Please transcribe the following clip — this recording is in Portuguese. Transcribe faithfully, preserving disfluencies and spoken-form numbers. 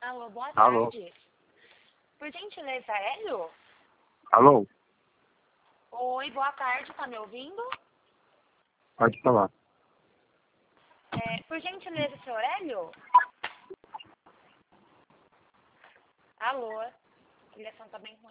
Alô, boa Alô. tarde. Por gentileza, Hélio? Alô? Oi, boa tarde, tá me ouvindo? Pode falar. É, por gentileza, seu Hélio? Alô? A ligação tá bem ruim.